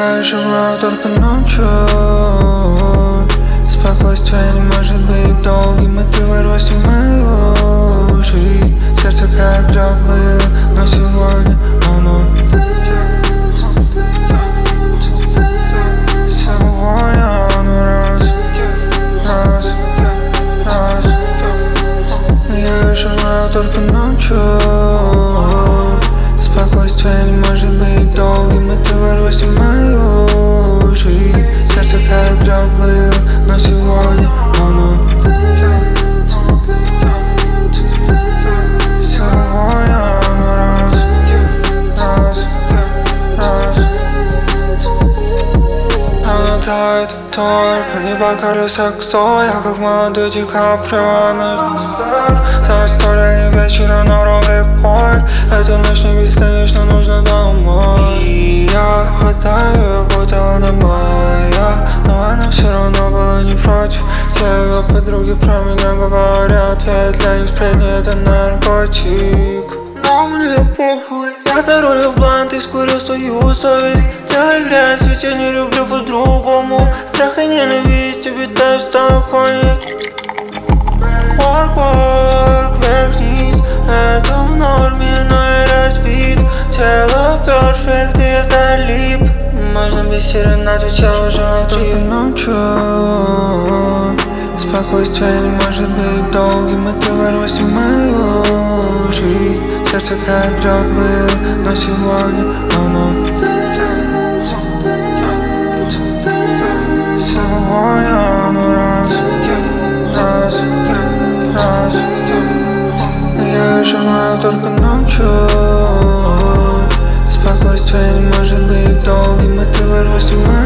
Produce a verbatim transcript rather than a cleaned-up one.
Я живу только ночью. Спокойствие не может быть долгим, и ты ворвешься в мою жизнь. Сердце как град был, но сегодня оно сегодня оно раз, раз, раз. Я живу только ночью. Спокойствие не может быть долгим, и ты ворвешься в мою жизнь. Сердце как град был, но сегодня оно сегодня оно раз, раз, раз. Она тает только не по колесо, я как молодой Ди Каприо на звездах. За история не вечером, но ром рекой. Эту ночь не бесконечно, нужно домой. И я хватаю, будто она моя, но она все равно была не против. Все ее подруги про меня говорят, ведь для них сплетни это наркотик. Но мне похуй, я за рулем в блант и скурил свою совесть. Делай грязь, ведь я не люблю по-другому. Страх и ненависть обитают в стакане. Work, work, вверх-вниз, это в норме, но я разбит. Тело перфект, и я залип. Можно без серенад, ведь я уже только ночью. Спокойствие не может быть долгим, и ты ворвешься в мою жизнь. Сердце как град был, но сегодня оно сегодня оно раз, раз, раз. Я живу только ночью. Спокойствие не может быть долгим, и ты ворвешься в мою